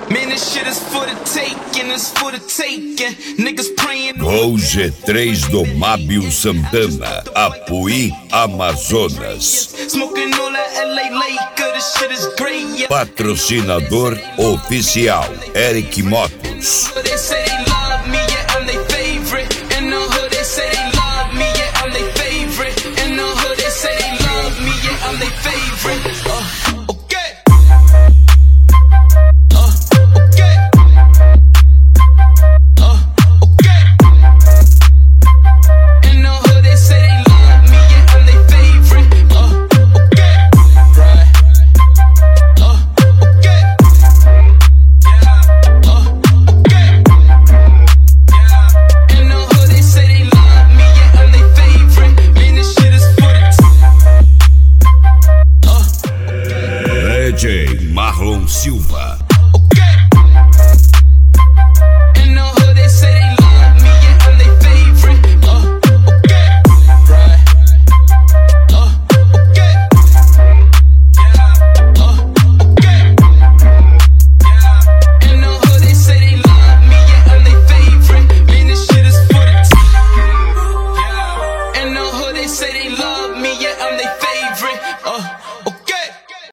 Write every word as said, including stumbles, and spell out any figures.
Gol G três do Mábio Santana, Apuí, Amazonas. Patrocinador oficial, Eric Motos. D J Marlon Silva. Okay.